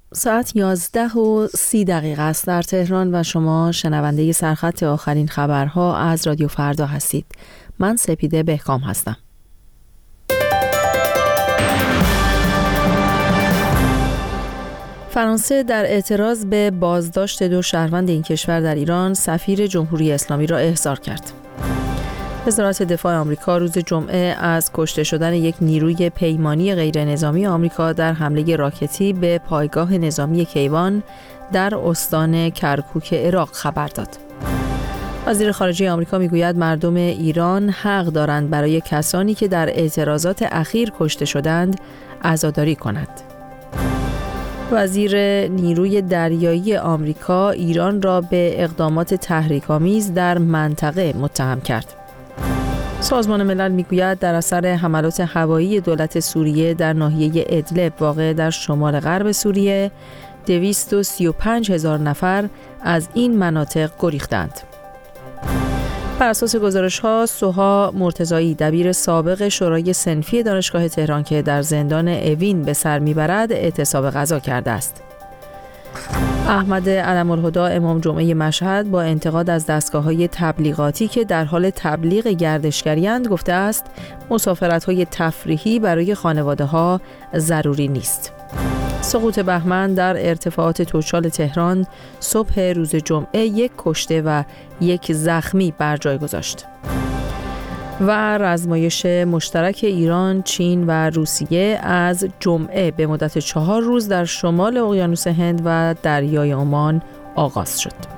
ساعت 11:30 است در تهران و شما شنونده سرخط آخرین خبرها از رادیو فردا هستید. من سپیده بهکام هستم. فرانسه در اعتراض به بازداشت 2 شهروند این کشور در ایران سفیر جمهوری اسلامی را احضار کرد. وزارت دفاع آمریکا روز جمعه از کشته شدن یک نیروی پیمانی غیر نظامی آمریکا در حمله راکتی به پایگاه نظامی کیوان در استان کرکوک عراق خبر داد. وزیر خارجه آمریکا میگوید مردم ایران حق دارند برای کسانی که در اعتراضات اخیر کشته شدند عزاداری کنند. وزیر نیروی دریایی آمریکا ایران را به اقدامات تحریک‌آمیز در منطقه متهم کرد. سازمان ملل میگوید در اثر حملات هوایی دولت سوریه در ناحیه ادلب واقع در شمال غرب سوریه 235,000 نفر از این مناطق گریختند. بر اساس گزارش‌ها سوها مرتضایی دبیر سابق شورای صنفی دانشگاه تهران که در زندان اوین به سر میبرد اعتصاب غذا کرده است. احمد علم‌الهدی امام جمعه مشهد با انتقاد از دستگاه‌های تبلیغاتی که در حال تبلیغ گردشگری‌اند گفته است مسافرت‌های تفریحی برای خانواده‌ها ضروری نیست. سقوط بهمن در ارتفاعات توچال تهران صبح روز جمعه 1 کشته و 1 زخمی بر جای گذاشت. و رزمایش مشترک ایران، چین و روسیه از جمعه به مدت 4 روز در شمال اقیانوس هند و دریای عمان آغاز شد.